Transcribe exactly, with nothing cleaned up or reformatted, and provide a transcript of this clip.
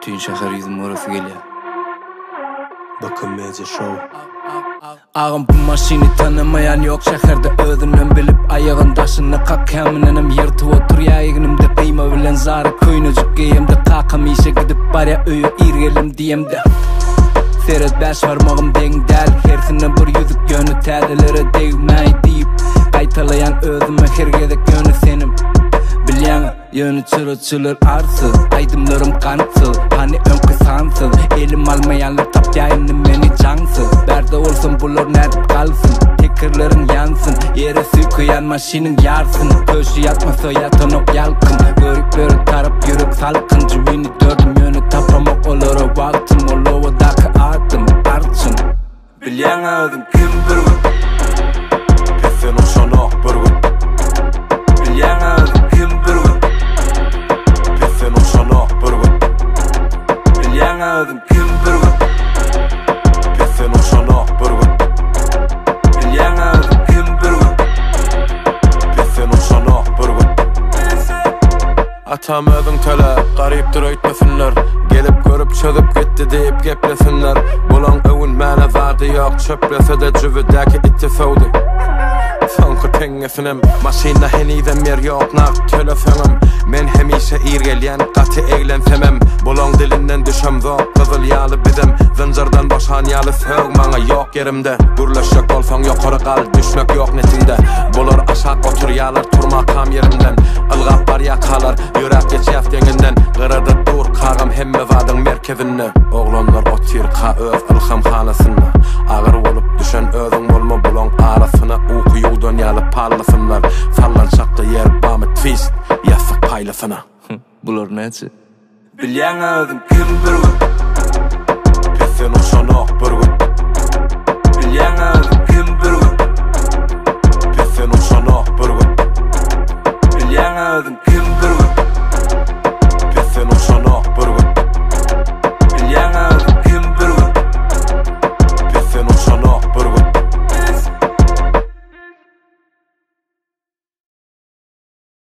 Tüyün şahar yüzüm orası gelya. Bakın Media Show. Ağam bu maşini tanımayan yok şahırda özünden bilip ayağın taşını kak hemenenim yırtıp otur yayınımda kıyma bilen zarı köynücük giyemde kakam işe gidip barya öyü irgelim diyemde. Seret beş varmağım den del hersine bir yüzük gönü tədelere değmey deyip kaytalayan özüme hergedek gönü senim. Bilyan yönü çırıçılır arsız aydımlarım kansız hani ön kısansız elim almayanlar tap yayını beni cansız berde olsun bulur nerede kalsın tekerlerin yansın yere sükuyan maşinin yarsın köşü yatmasa yatanok yalkın görüp böyle tarap yürüp salkın cüvini dördüm yönü tapamak olur vaktim ol ovadaki adım arçın Bilyan ağzım kim bir gün Pefen uşanak bir gün Bilyan ağzım kim bir gün Pefen uşanak bir gün Bilyan ağzım kim bir gün Pefen uşanak bir gün Bilyan ağzım kim bir gün Pefen uşanak bir gün Atam özün töle gariptir öýtmesinler gelip görüp çözüp gitti deyip geplesinler Bulan öwün mäne zady ýok çöplese de jübidäki itdi sowdy Soňky teňesinem maşina henizem yer ýok nak telefönüm men hemişe irgelýän gaty eglensemem bulan dilinden düşem zok gyzyl ýaly bizim zynjyrdan boşan ýaly sög maňa ýok yerimde gürleşek bolsaň ýokary gal düşmek ýok netinde bolar aşak oturýarlar turma kam yerimden ılgap bar ýakalar ýürek geçýär deňinden gyrada dur kagam hemme zadyň merkezinde oglanlar otyr ka öz ilham halasyna agyr bolup düşen özüň bolma bulan arasyna ukyýdan ýaly parlasynlar sallançakda yer bamy twist ýasak paylasyna Bular näçe? Bilyan ağzım kim bir gün